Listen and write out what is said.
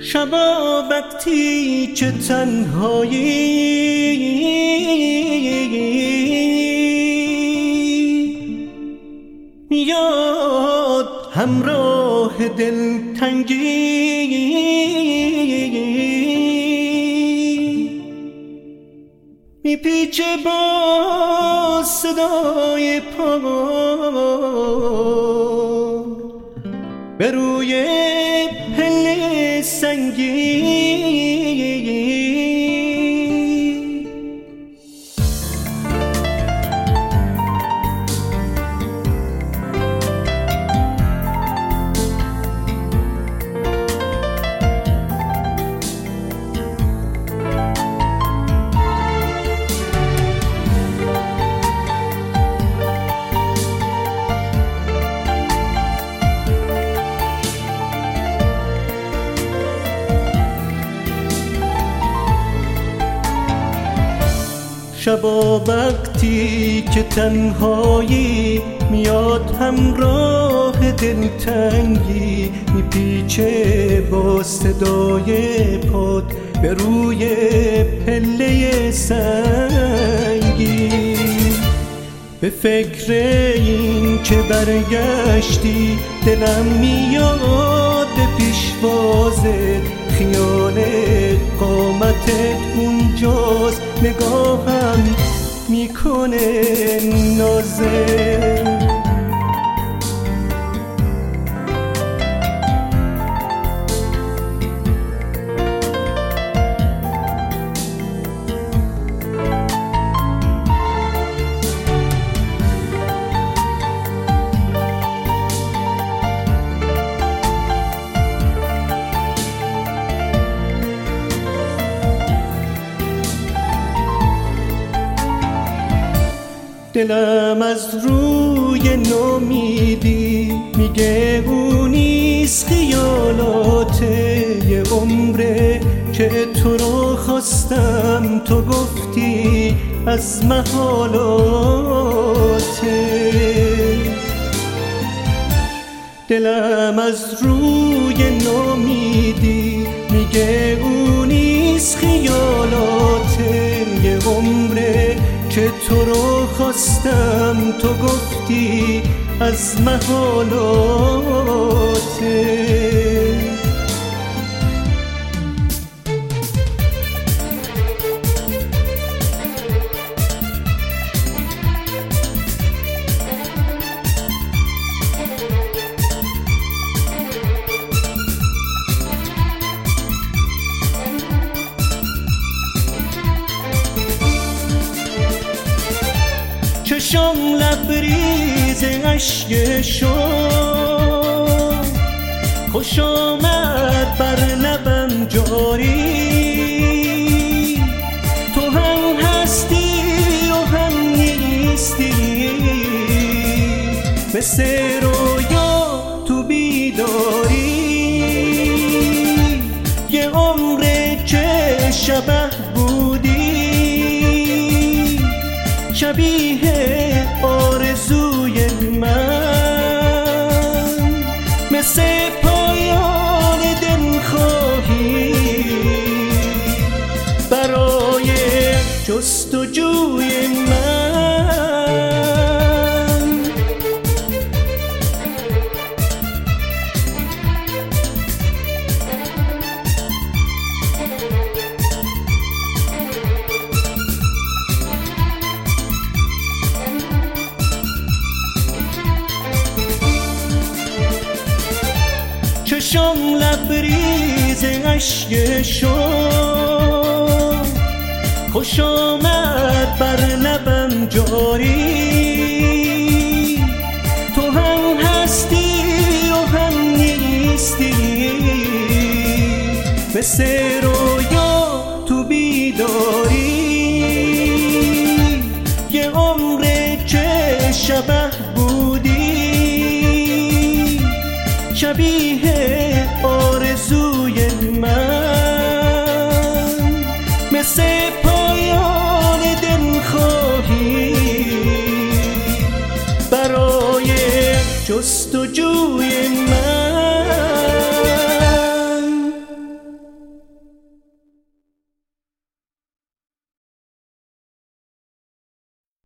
شبا وقتی که تنهایی میاد همراه دلتنگی، میپیچه با صدای پا به روی پله سنگی. شبا وقتی که تنهایی میاد همراه دلتنگی، میپیچه با صدای پات به روی پله سنگی. به فکر این که برگشتی دلم میاد پیشوازت، خیال قامتت اونجاست، نگاهم میکنه نازه. دلم از روی نومیدی میگه اون نیست، خیالاته یه عمره که تو رو خواستم، تو گفتی از محالاته. دلم از روی نومیدی میگه اون نیست، خیالاته یه عمره که تو رو خواستم، تو گفتی از محالاته. چشم لبریز اشک شد، خوش آمد بر لبم جاری. تو هم هستی و هم نیستی، مثل رویا تو بیداری. یه عمره که شبه بودی، شبیه آرزوی من، مثل پایان دلخواهی برای جستجوی من. چشم لبریز اشک شد، خوش آمد بر لبم جاری. تو هم هستی و هم نیستی، مثل رویا تو بیداری. یه عمره که شب